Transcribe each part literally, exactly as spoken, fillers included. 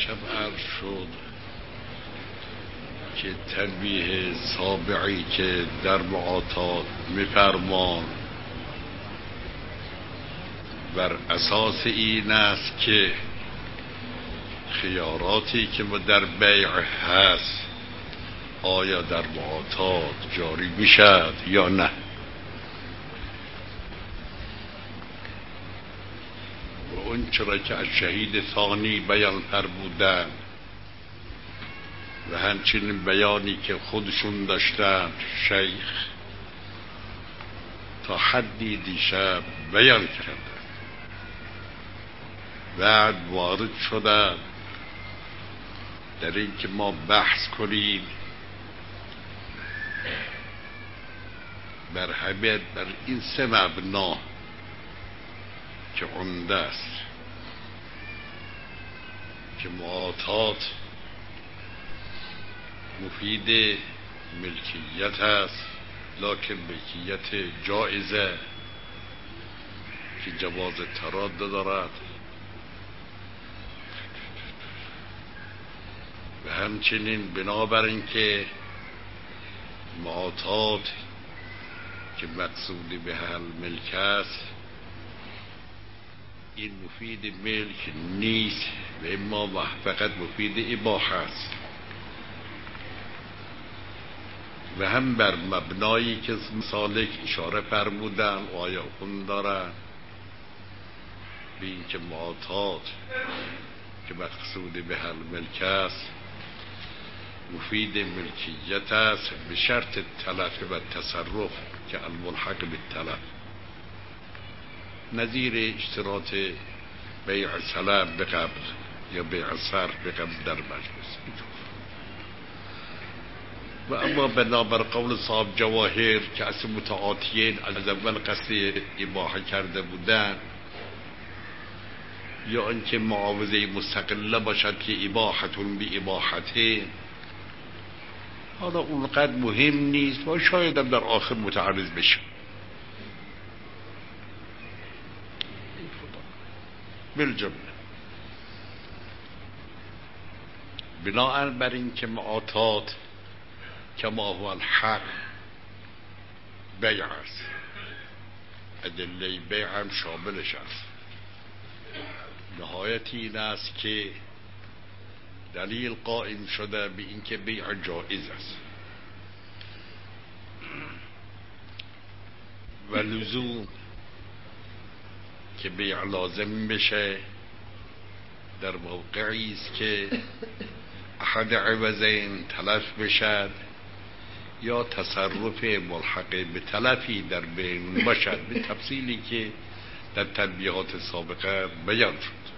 دیشب عرض شد که تنبیه سابعی که در معاطات می‌فرمان بر اساس این است که خیاراتی که در بیع هست آیا در معاطات جاری میشد یا نه. و اون چرا که از شهید ثانی بیان فرمودن و همچنین بیانی که خودشون داشتن شیخ تا حدی دیشب بیان کردن، بعد وارد شدن در این که ما بحث کنیم بر همه بر این سه مبنا که عمده است که معاطات مفید ملکیت است، لکن ملکیت جائزه که جواز تراد دارد، و همچنین بنابر این که معاطات که مقصود به حل ملک است این مفید ملک نیست و اما فقط مفید اباحه است، و هم بر مبنایی که سالک اشاره فرمودن و آیا اون دارن به این که معاطات که مقصود به حل ملک است مفید ملکیت است به شرط تلف و تصرف که الملحق به تلف، نظیر اشتراط بیع سلم به قبل یا بیع صرف به قبل در مجلس. و اما بنابر قول صاحب جواهر که اصل متعاطیین از اول قصد اباحه کرده بودن یا اینکه معاوضه مستقله باشد که اباحتون بی اباحته، حالا اونقدر مهم نیست و شاید هم در آخر متعرض بشه. بالجمله بناء بر این که معاطات کما هو الحق بیع است، ادله بیع هم شاملش است. نهایتی این است که دلیل قائم شده به این که بیع جائز است و لزوم که بیع لازم بشه در موقعی است که احد عوضین تلف بشد یا تصرف ملحق به تلفی در بین باشد به تفصیلی که در تنبیهات سابقه بیان شد.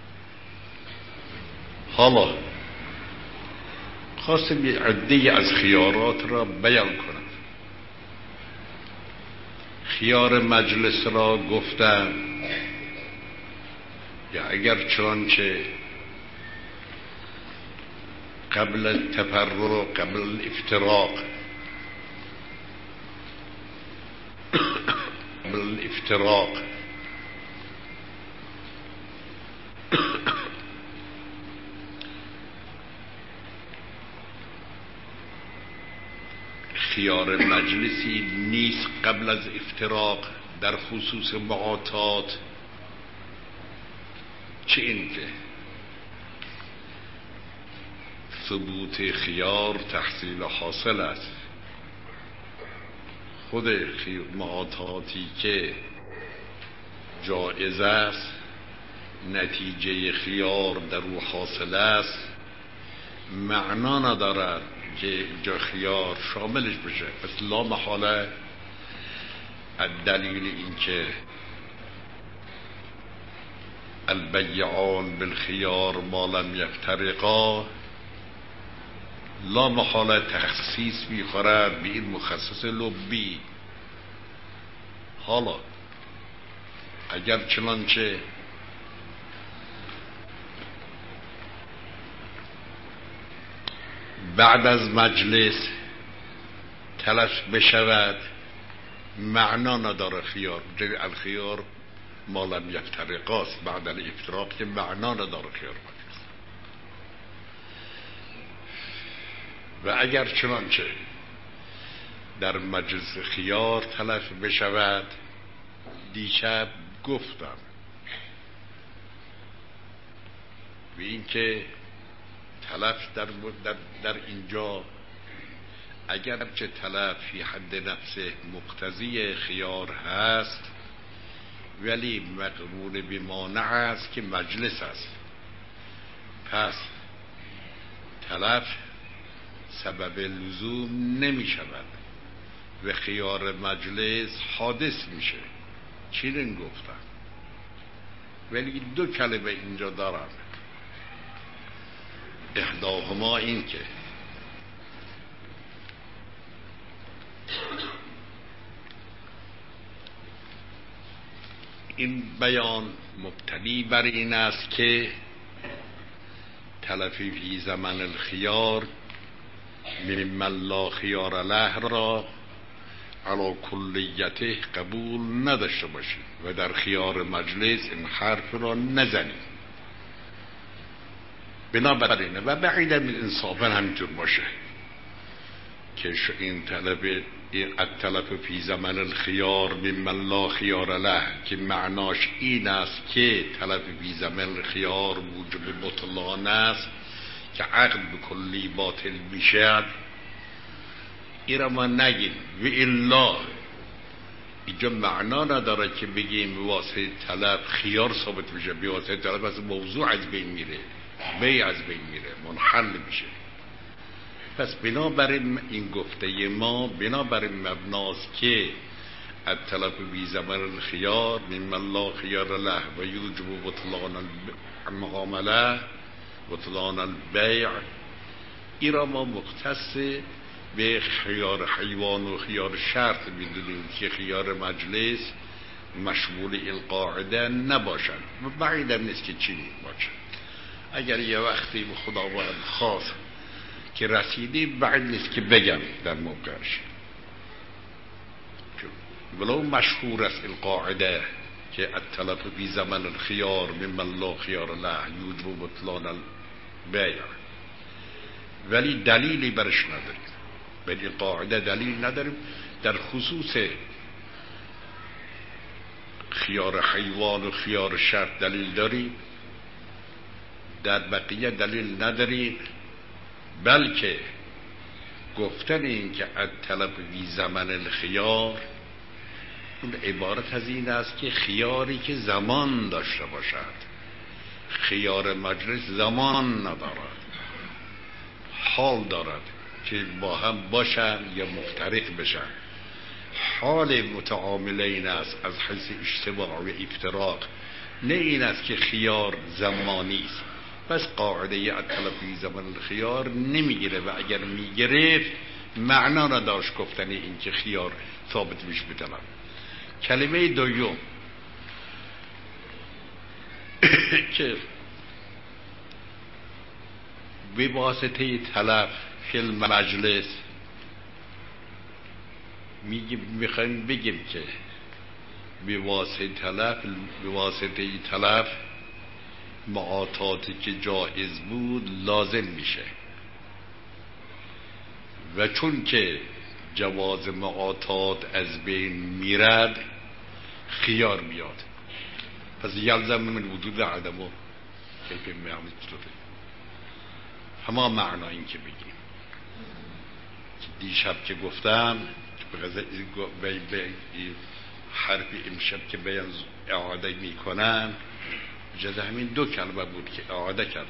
حالا خواستم یه عده از خیارات را بیان کنم. خیار مجلس را گفتم یا اگر چنانچه قبل التفرق قبل الافتراق قبل الافتراق خیار مجلسی نیست قبل از افتراق در خصوص معاطات، چه اینکه ثبوت خیار تحصیل حاصل است. خود معاطاتی که جائز است نتیجه خیار در او حاصل است معنا ندارد که جا خیار شاملش بشه. پس لا محاله الدلیل این که البیعان بالخیار ما لم یفترقا لا محاله تخصیص میخورد به این مخصص لبی. حالا اگر چنانچه بعد از مجلس تلف بشود معنا نداره خیار، الخیار ما لم یفترقاست بعد الافتراق که معنا نداره خیار مجلس. و اگر چنانچه در مجلس خیار تلف بشود، دیشب گفتم و این که تلف در, در, در اینجا اگرچه تلف فی حد نفسه مقتضی خیار هست، ولی مقرون بمانع است که مجلس است. پس تلف سبب لزوم نمی شود و خیار مجلس حادث میشه. چنین گفتم، ولی دو کلمه اینجا دارم. احداهما این که این بیان مبتنی بر این است که تلفی فی زمن الخیار ممن لا خیار له را علی کلیته قبول نداشته باشید و در خیار مجلس این حرف را نزنید. بنابراینه و بعید من انصافا همینطور باشه که این طلب الطلب فی زمن الخیار ممن لا خیار له که معناش این است که طلب فی زمن الخیار موجب بطلان است که عقد به کلی باطل میشد. این را ما نگیم و الا اینجا معنا نداره که بگیم واسه طلب خیار ثابت میشه، به واسه طلب از موضوع از بین میره، بیع از بین میره، منحل میشه. پس بنابراین این گفته ما بنابراین مبناست که الطلب فی زمن الخیار ممن لا خیار له و یوجب بطلان المعامله بطلان البیع، این را ما مختص به خیار حیوان و خیار شرط میدونیم که خیار مجلس مشمول این قاعده نباشد و بعیدم نیست که چی باشه. اگر یه وقتی به خداوند خواست که رسیدی، بعد نیست که بگم در موقعش، ولو مشهور است این قاعده که الطلب فی زمن الخیار ممن لا خیار له یوجب بطلان البیع، ولی دلیلی برش نداریم. به این قاعده دلیل نداریم. در خصوص خیار حیوان و خیار شرط دلیل داریم، در بقیه دلیل نداریم. بلکه گفتن این که الطلب فی زمن الخیار اون عبارت از این است که خیاری که زمان داشته باشد. خیار مجلس زمان ندارد، حال دارد که با هم باشن یا مفترق بشن. حال متعاملین است از حیث اشتباه و افتراق، نه این است که خیار زمانی است. پس قاعده الطلب فی زمن الخیار نمیگیره و اگر میگرفت معنا نداشت گفتن این که خیار ثابت میشه به طلب. کلمه دوم که به واسطه طلب فی المجلس میگیم، میخوایم بگیم که به واسطه طلب به واسطه طلب معاطاتی که جایز بود لازم میشه و چون که جواز معاطات از بین میرد خیار میاد. پس یلزم من وجود عدم و کیف معامل چطوره همه معنا این که بگیم که دیشب که گفتم به حرف امشب که بیان اعاده میکنم جزء همین دو کلمه بود که اعاده کردم.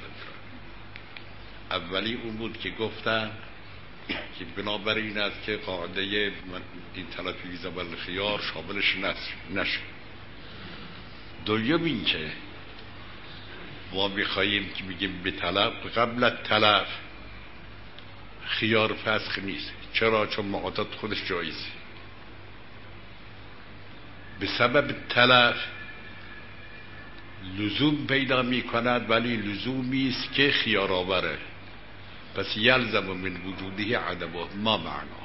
اولی اون بود که گفتم که بنابراین این است که قاعده این طلب فی زمن الخیار شاملش نشد. دوم این که ما میخواییم که بگیم به طلب قبل طلب خیار فسخ نیست. چرا؟ چون معاطات خودش جایزه. به سبب طلب لزوم پیدا می کند، ولی لزومی است که خیار آوره. پس یلزم من وجوده عدم ما معنا.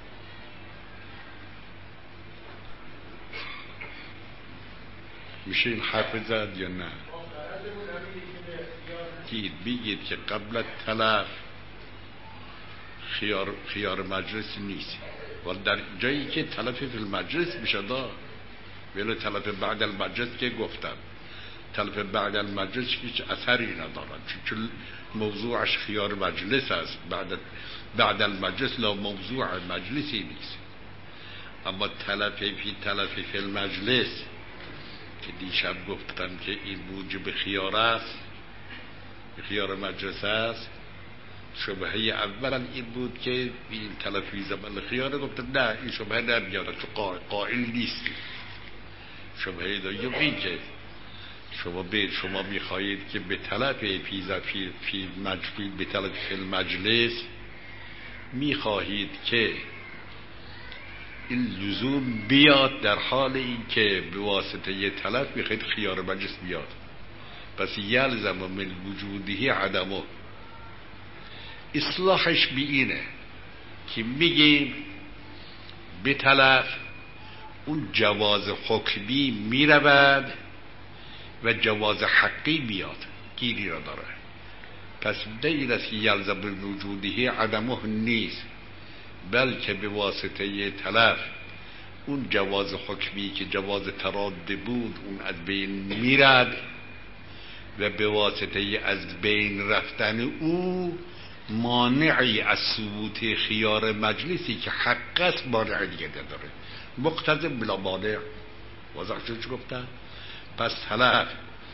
میشه این حرف زد یا نه؟ گید بگید که قبل طلب خیار خیار مجلس نیست، ولی در جایی که تلف فی المجلس میشه داد، ولی تلف بعد المجلس که گفتم تلف بعد المجلس هیچ اثری ندارد، چون موضوعش خیار مجلس است. بعد بعد المجلس لا موضوع مجلسی نیست. اما تلف فی تلف فی المجلس که دیشب گفتم که این موجب خیار است، خیار مجلس است. شبهه اولا این بود که این تلفی زمان خیار، گفتم نه این شبهه نمیاد چون قائل نیستی. شبهه دوم این که شما به شما میخواهید که به طلب فی فی فی مجلس به طلب فی المجلس میخواهید که این لزوم بیاد، در حال این که به واسطه یه طلب میخواهید خیار مجلس بیاد. پس یلزم من وجودی عدمه. اصلاحش بی اینه که میگیم به طلب اون جواز حکمی میرود و جواز حقی میاد، گیری را داره. پس دیر است که یلزم وجودی عدمه نیست، بلکه به واسطه طلب اون جواز حکمی که جواز تراده بود اون از بین میرد و به واسطه از بین رفتن او مانعی از ثبوت خیار مجلسی که حقیقت مانع دیگه داره، مقتضی بلا مانع. واضح شد چه گفتن؟ پس طلب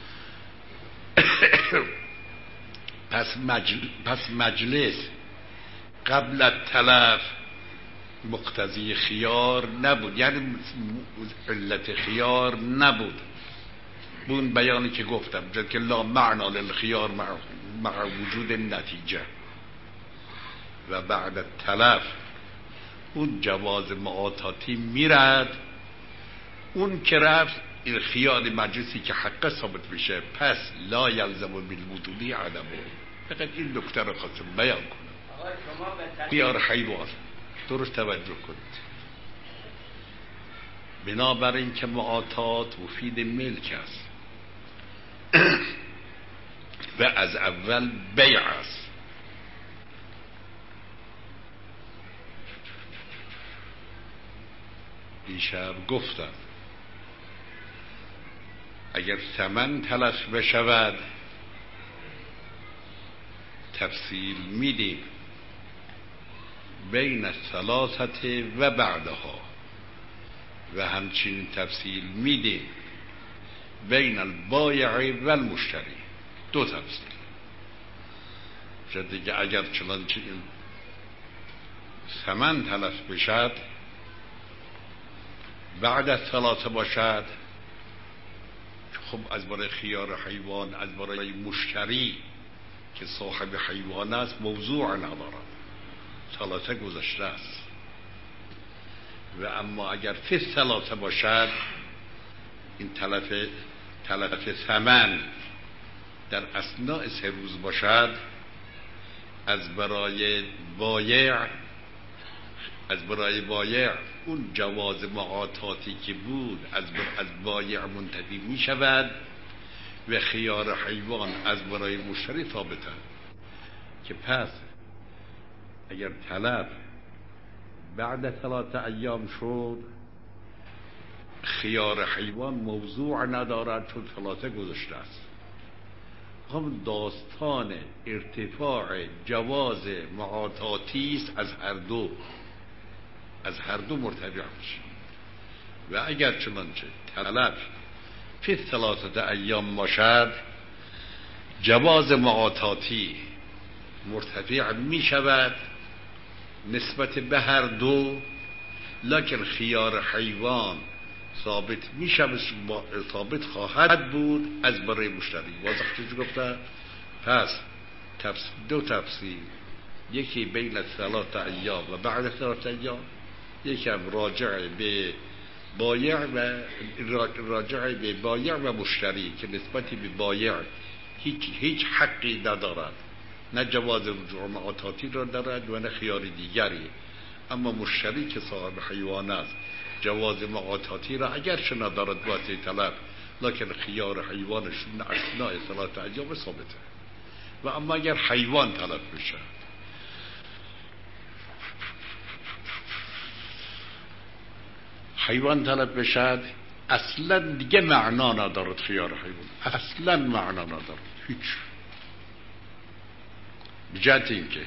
پس, مجل... پس مجلس قبل از طلب مقتضی خیار نبود، یعنی علت خیار نبود. اون بیانی که گفتم جد که لا معنا للخیار مع, مع وجود نتیجه. و بعد طلب اون جواز معاطاتی میرد، اون که رفت این خیار مجلسی که حق ثابت بشه، پس لا یلزم بالوجودی عدمه. فقط این نکته رو خواستم بیان کنم. خیار حیوان درست توجه کنید. بنابراین که معاطات مفید ملک است و از اول بیع است. دیشب گفتم اگر ثمن تلف بشود تفصیل میدیم بین الثلاثه و بعدها، و همچنین تفصیل میدیم بین البایع و المشتری. دو تفصیل شد دیگه. اگر چنانچه این ثمن تلف بشد بعد از ثلاثه باشد، خب از برای خیار حیوان، از برای مشتری که صاحب حیوان است موضوع ندارد، ثلاثه گذشته است. و اما اگر فی ثلاثه باشد، این تلف تلف ثمن در اثناء سه روز باشد، از برای بایع از برای بایع اون جواز معاطاتی که بود از از بایع منتفی می شود و خیار حیوان از برای مشتری ثابته. که پس اگر طلب بعد ثلاثه ایام شد، خیار حیوان موضوع ندارد چون ثلاثه گذشته است. هم داستان ارتفاع جواز معاطاتی است از هر دو از هر دو مرتفع میشه. و اگر چنانچه طلب فی ثلاثه ایام باشد، جواز معاطاتی مرتفع می شود نسبت به هر دو، لکن خیار حیوان ثابت می شود، ثابت خواهد بود از برای مشتری. واضح چیزی گفته؟ پس تفصیل دو تفصیل، یکی بین ثلاثه ایام و بعد ثلاثه ایام، یکی هم راجع به بایع و راجع به بایع و مشتری که نسبتی به بایع هیچ هیچ حقی ندارد، نه جواز رجوع معاطاتی را دارد و نه خیار دیگری. اما مشتری که صاحب حیوان است جواز معاطاتی را اگرچه ندارد واسه طلب، لکن خیار حیوانشون اثناء ثلاثه ایام ثابته. و اما اگر حیوان طلب بشه حیوان طلب بشد اصلا دیگه معنا ندارد. خیار حیوان اصلا معنا ندارد هیچ، بجهت این که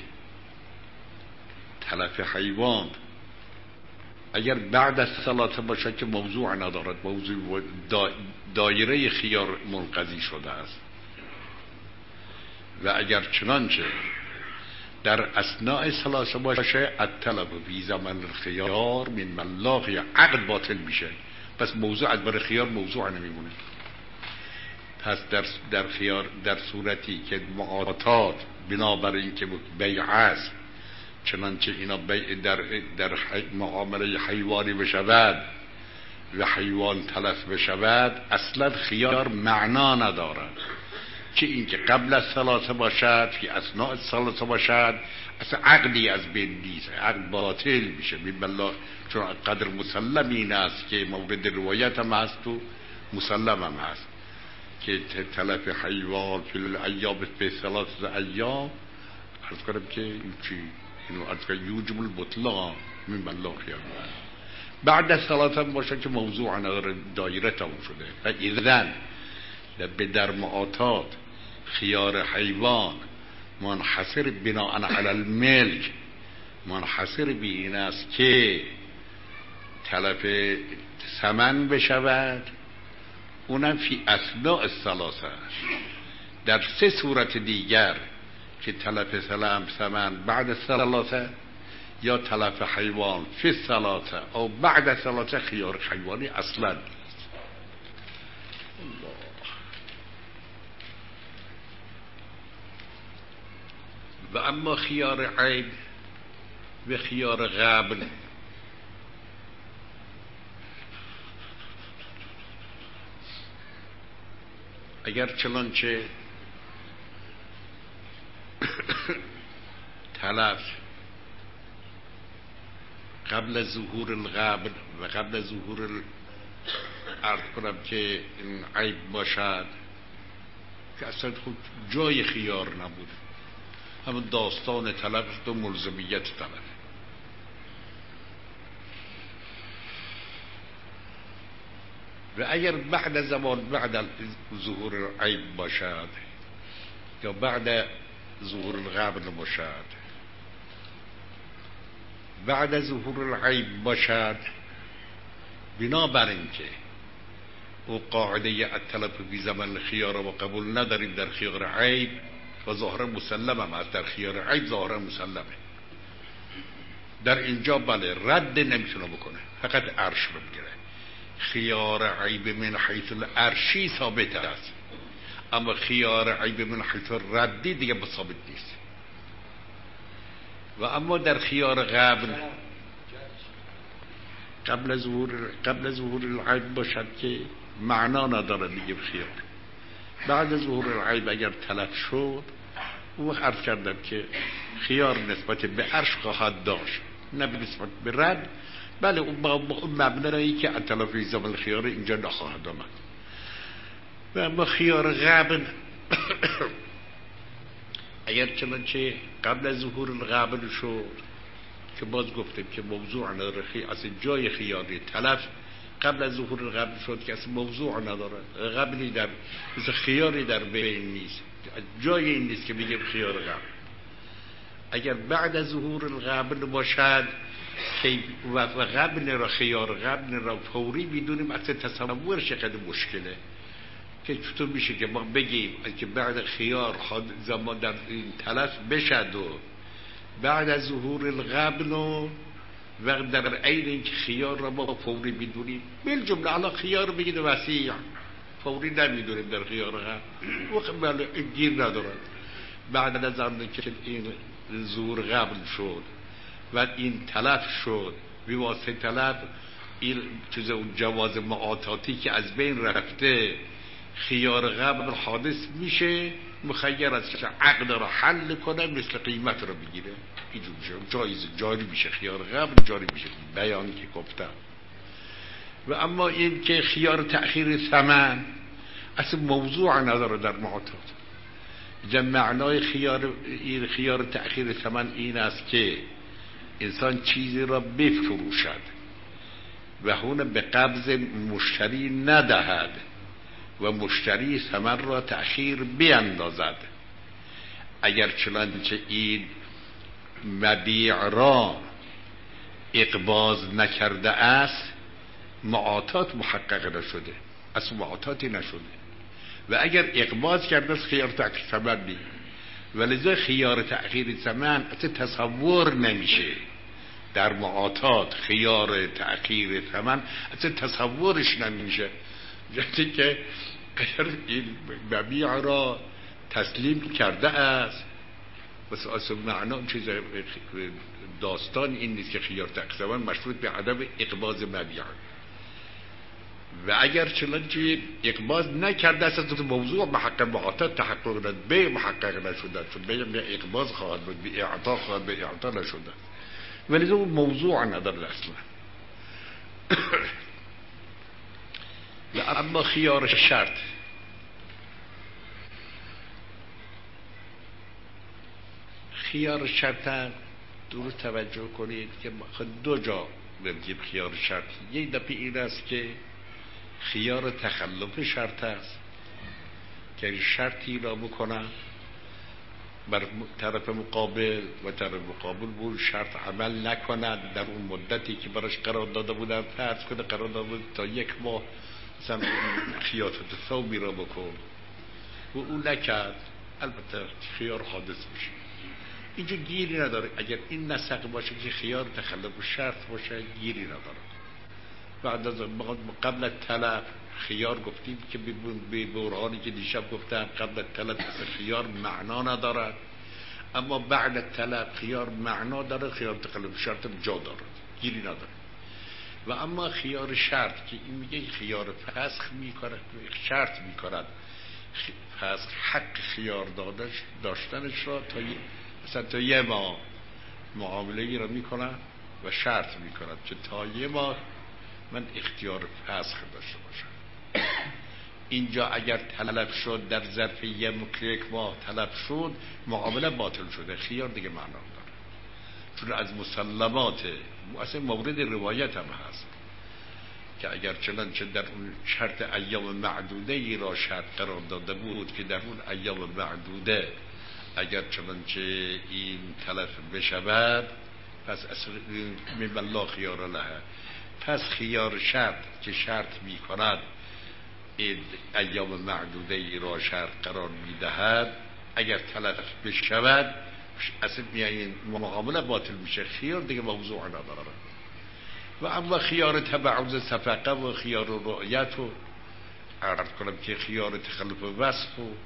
تلف حیوان اگر بعد از صلات باشه که موضوع ندارد، موضوع دایره خیار منقضی شده است. و اگر چنانچه در اثناء صلات باشه الطلب فی زمن الخیار من ملاقی عقد باطل میشه، پس موضوع از برای خیار موضوع نمیمونه. پس در در خیار در صورتی که معاطات بنابر این که بیع است، چنانچه اینا بیع در در معامله حیوانی بشود و حیوان تلف بشود، اصلا خیار معنا ندارد. چه این که قبل از صلات باشد که اثناء صلات باشد، اصلا عقدی از بین نیست، عقد باطل میشه بالله، چون قدر مسلم این است که مورد روایت هم هست و مسلم هم هست که تلف حیوان فی الایام به صلات ایام عرض کنم که این چی اینو عرض کنم یوجب البطلان من بالله خیار. بعد از صلات هم باشه که موضوع نداره، دایره تموم شده. و اذن به در معاطات خیار حیوان منحصر بناء علی الملک، منحصر به این است که تلف ثمن بشود، اونم فی اثناء الثلاثه. در سه صورت دیگر که تلف سلام ثمن بعد الثلاثه یا تلف حیوان فی الثلاثه او بعد الثلاثه، خیار حیوانی اصلا نیست. و اما خیار عیب و خیار غبن، اگر چنانچه تلف قبل ظهور الغبن و قبل ظهور عرض کنم که این عیب باشد که اصلا خود جای خیار نبود، همون داستان طلب و ملزمیت طلب. و اگر بعد زمان بعد ظهور عیب باشد یا بعد ظهور الغبن باشد، بعد ظهور العیب باشد، بنابر اینکه او قاعده الطلب فی زمن خیار و قبول نداریم در خیار عیب و ظاهرا مسلم هم است، در خیار عیب ظاهرا مسلمه، در اینجا بله رد نمیتونه بکنه، فقط عرش رو بگیره. خیار عیب من حیث العرشی ثابت است، اما خیار عیب من حیث ردی دیگه ثابت نیست. و اما در خیار قبل قبل از ظهور قبل از ظهور العیب باشد که معنا نداره دیگه خیار. بعد از ظهور العیب اگر تلف شد، او عرض کردم که خیار نسبت به عرش خواهد داشت، نه به نسبت به رد. بله اون با مبنایی که تلفی زمن خیار اینجا نخواهد آمد. و اما خیار غبن اگر چنانچه قبل از ظهور الغبن شد که باز گفتیم که موضوع نداره، اصلا جای خیاری تلف قبل از ظهور الغبن شد که اصلا موضوع نداره، غبنی در مثل خیاری در بین نیست، جای این نیست که بگیم خیار غبن. اگر بعد از ظهور الغبن باشد که و غبن را خیار غبن را فوری بدونیم، اصلا تصورش چقدر مشکله که چطور میشه که ما بگیم که بعد خیار زمان در این تلف بشد و بعد از ظهور الغبن و وقت در عین اینکه خیار را ما فوری بدونیم. بل جمله الان خیار بگید وسیع فوری نمیدونیم در خیار غبن وقت بله گیر ندارد. بعد از آن که این ظهور غبن شد و این تلف شد، به واسطه تلف این چیز اون جواز معاطاتی که از بین رفته، خیار قبل حادث میشه، مخیر از عقد را حل کنه، مثل قیمت را بگیره، اینجور میشه جایز جاری میشه، خیار قبل جاری میشه، بیان که گفتم. و اما این که خیار تأخیر ثمن اصلا موضوع نداره در معاطات. جمع معنای خیار این خیار تأخیر ثمن این است که انسان چیزی را بفروشد و هون به قبض مشتری ندهد و مشتری ثمن را تأخیر بیندازد. اگر چنانچه این مبیع را اقباض نکرده است معاطات محقق نشده، اصلا معاطاتی نشده. و اگر اقباض کرده است خیار تأخیر ثمن نی، ولذا خیار تأخیر ثمن اصلا تصور نمیشه در معاطات. خیار تأخیر ثمن اصلا تصورش نمیشه، جایی که اگر این مبیع را تسلیم کرده است بس اصلا معنا چیز داستان این نیست که خیار تأخیر ثمن مشروط به عدم اقباض مبیع. و اگر چنانچه اقباض نکرده است از موضوع محقق معاطات تحقق نداشت، به محقق نشده، چون به به اقباض خواهد بود، به اعطا خواهد به اعطا نشده، ولی اون موضوع نداره اصلا. و اما خیار شرط، خیار شرط هم درست توجه کنید که دو جا بگیم خیار شرط. یک دفعه این است که خیار تخلف شرط است که شرطی را بکنن بر طرف مقابل و طرف مقابل بود شرط عمل نکند در اون مدتی که براش قرار داده بودن. فرض کنه قرار داده بود تا یک ماه مثلا خیاطت ثوبی را بکن و اون نکرد، البته خیار حادث میشه. اینجا گیری نداره. اگر این نسق باشه که خیار تخلف شرط باشه گیری نداره. بعد از قبل از طلب خیار گفتیم که به برهانی که دیشب گفتم قبل از طلب خیار معنا ندارد، اما بعد از طلب خیار معنا داره. خیار تخلف شرط جا داره، گیری نداره. و اما خیار شرط که این میگه خیار فسخ میکنه، شرط میکنه فسخ حق خیار دادش داشتنش را تا مثلا تا یه ماه معامله ای را میکنن و شرط میکنن که تا یه ماه من اختیار فسخ داشته باشم. اینجا اگر طلب شد در ظرف یک ماه طلب شد معامله باطل شده، خیار دیگه معنا داره، چون از مسلمات اصلا مورد روایت هم هست که اگر چنانچه در اون شرط ایام معدوده ای را شرط قرار داده بود که در اون ایام معدوده اگر چنانچه این تلف بشود پس اصلا من الله خیار له، پس خیار شرط که شرط می کند ایام معدوده ای را شرط قرار می دهد اگر تلف بشود اصلا میایین معامله باطل میشه، خیار دیگه موضوع نداره. و اما خیار تبعوض صفقه و خیار رؤیت و عرض کنم که خیار تخلف وصف و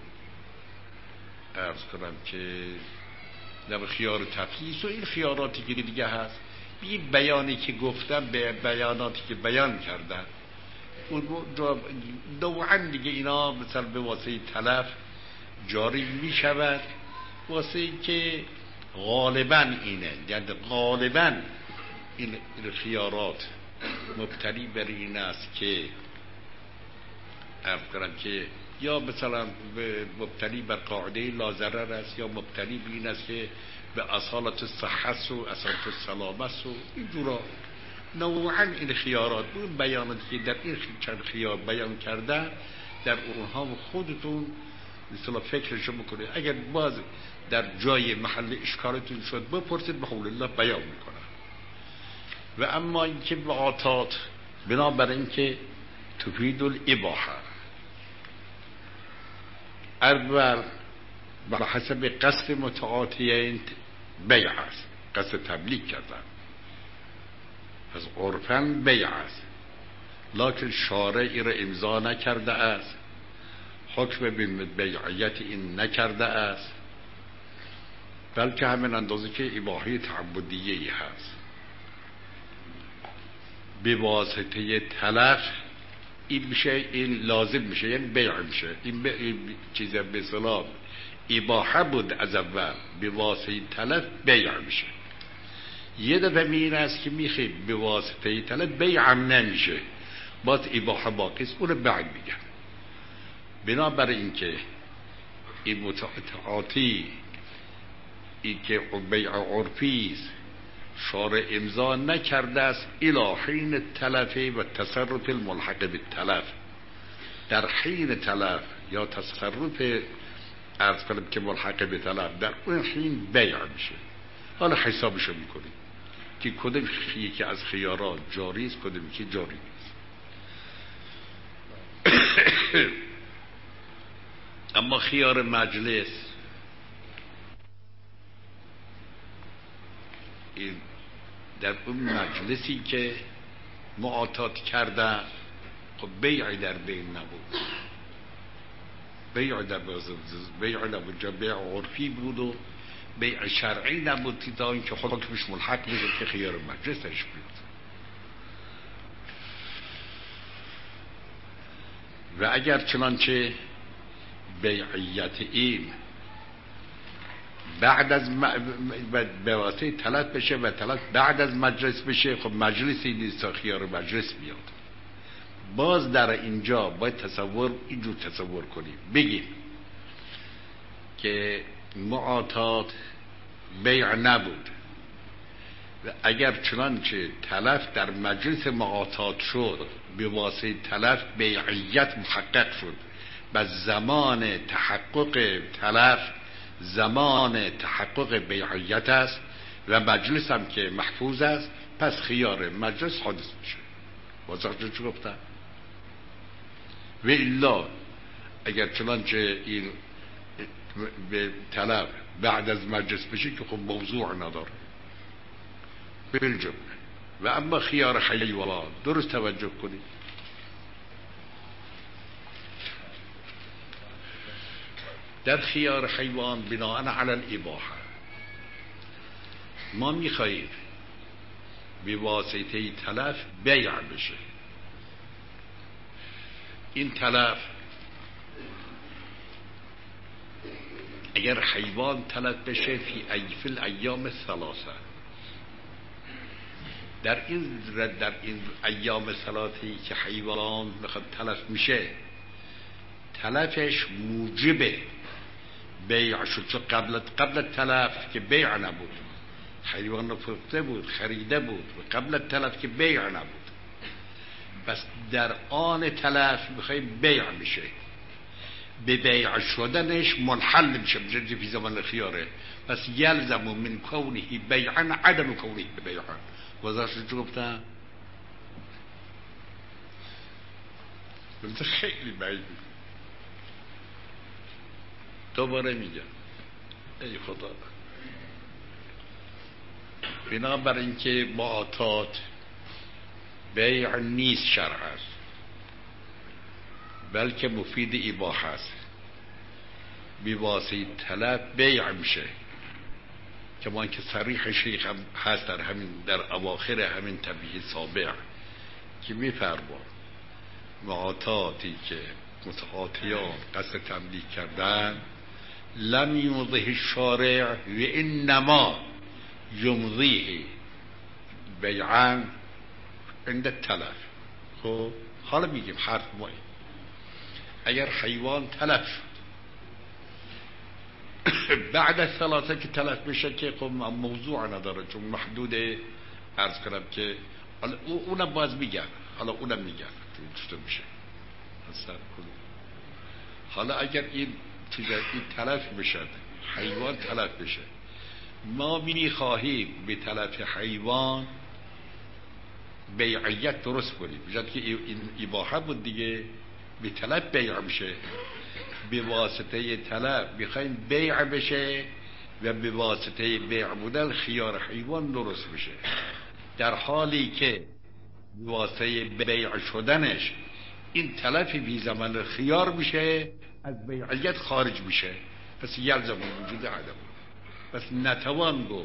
عرض کنم که در خیار تفلیس و این خیاراتی که دیگه هست. این بیانی که گفتم به بیاناتی که بیان کردن نوعا دیگه اینا مثلا به واسه تلف جاری می شود، واسه که غالبا اینه، یعنی غالبا این خیارات مبتنی بر این است که عرض کنم که یا مثلا مبتنی بر قاعده لا ضرر است یا مبتنی بر این است که به اصالت صحت و اصالت سلامت و اینجورا نوعا این خیارات بود. بیاناتی که در این چند خیار بیان کرده در اونها خودتون مثلا فکرشو بکنید، اگر باز در جای محل اشکالتون شد بپرسید به حول الله بیان میکنه. و اما اینکه معاطات بنابر اینکه تفید الاباحه اول بر حسب قصد متعاطیین بیع است، قصد تبلیغ کردن از عرفاً بیع است، لکن شارعی را امضا نکرده است، حکم به بیعیت این نکرده است، بلکه همین اندازه که اباحه تعبدیه‌ای هست به واسطه تلف این میشه، این لازم میشه، یعنی بیع میشه. این, این چیز به اصطلاح اباحه بود از اول، به واسطه تلف بیع میشه. یه دفعه میره است که میخوای به واسطه تلف بیع هم نمیشه، باز اباحه باقی است، اون بعد میگن. بنابراین اینکه این متعاطی این که بیع عرفی است شارع امضا نکرده است الی حین تلف و تصرف الملحق بالتلف، در حین تلف یا تصرف عرض کنم که ملحق به تلف در اون حین بیع میشه. حالا حسابشو میکنیم که کدوم یکی از خیارات جاری است کدوم که جاری نیست. اما خیار مجلس این در اون مجلسی که معاطات کرده خب بیعی در بین نبود، بیع در بیع نبود، جا بیع عرفی بود و بیع شرعی نبود تا اینکه حکمش ملحق بود که خیار مجلسش بود. و اگر چنانچه بیعیت این بعد از به واسطه طلب بشه و طلب بعد از مجلس بشه، خب مجلسی نیست تا خیار مجلس بیاد. باز در اینجا باید تصور اینجور تصور کنیم، بگیم که معاطات بیع نبود و اگر چنانچه تلف در مجلس معاطات شد به واسطه تلف بیعیت محقق شد و زمان تحقق تلف زمان تحقق بیعیت است و مجلس هم که محفوظ است، پس خیار مجلس حادث میشه. واضح چه گفتم؟ و الا اگر چنانچه این به طلب بعد از مجلس بشه که خب موضوع نداره بالجمله. و اما خیار حیوان درست توجه کنید، در خیار حیوان بناء علی الاباحه ما میخواهیم به واسطه تلف بیع بشه. این تلف اگر حیوان تلف بشه فی فی الایام ثلاثه، در این در این ایام ثلاثی که حیوان میخواد تلف میشه، تلفش موجب بیع شد. چون قبل قبل تلف که بیع نبود، حیوان رو فروخته بود خریده بود و قبل تلف که بیع نبود، بس در آن تلف میخوای بیع میشه، به بیع شدنش منحل میشه بجد فی زمان الخیاره، پس یلزم من کونه بیعا عدم کونه بیعا. وضعش رو گفتم خیلی بعید. دوباره میگم ای خدا، بنابر اینکه معاطات بیع نیست شرعا بلکه مفید اباحه است، بی واسطه طلب بیع میشه. که ما که صریح شیخ هم هست در همین در اواخر همین تنبیه سابع که میفرما معاطاتی که متعاطیان قصد تملیک کردن لم یمضیه الشارع و انما یمضیه بیعا عند التلف. خب حالا میگیم حرف ما این، اگر حیوان تلف شد بعد از ثلاثه که تلف بشه که خب موضوع نداره، چون محدود عرض کنم که حالا اونم باز میگن، حالا اونم میگن چطور میشه. حالا اگر این چیز این تلف بشه، حیوان تلف بشه، ما میخواهیم به تلف حیوان بیعیت درست کنیم، بجد که این اباحه بود دیگه، به تلف بیع میشه، به واسطه طلب میخوایم بیع بشه و به واسطه بیع بودن خیار حیوان درست بشه، در حالی که به واسطه بیع شدنش این تلفی بی زمان خیار میشه، از بیعیت خارج میشه، پس یلزم وجود عدم. پس نتوان گو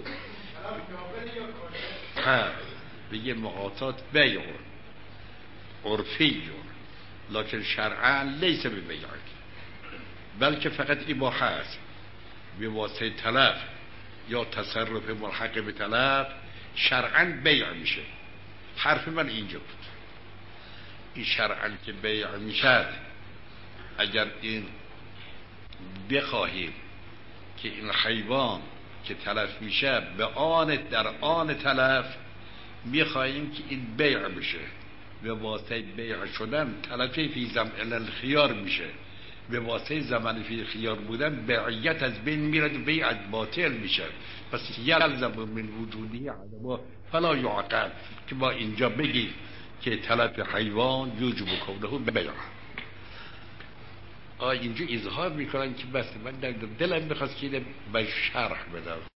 ها بگه معاطات بیع عرفی لکن شرعا لیس به بیع، بلکه فقط اباحه است. به واسطه تلف یا تصرف ملحق به تلف شرعا بیع میشه. حرف من اینجا بود، این شرعا که بیع میشد، اگر این بخواهیم که این حیوان که تلف میشه به آن در آن تلف میخواهیم که این بیع بشه، به واسطه بیع شدن تلفی فی زمن الخیار میشه، به واسطه زمان فی خیار بودن بیعیت از بین میره و بیعت باطل میشه. پس یلزم من وجودی عدم فلا یعقل که با اینجا بگی که تلف حیوان یوجب کونه بیع. آه اینجا اظهار میکنن که بس من در دلم میخواست که اینه به شرح بدم.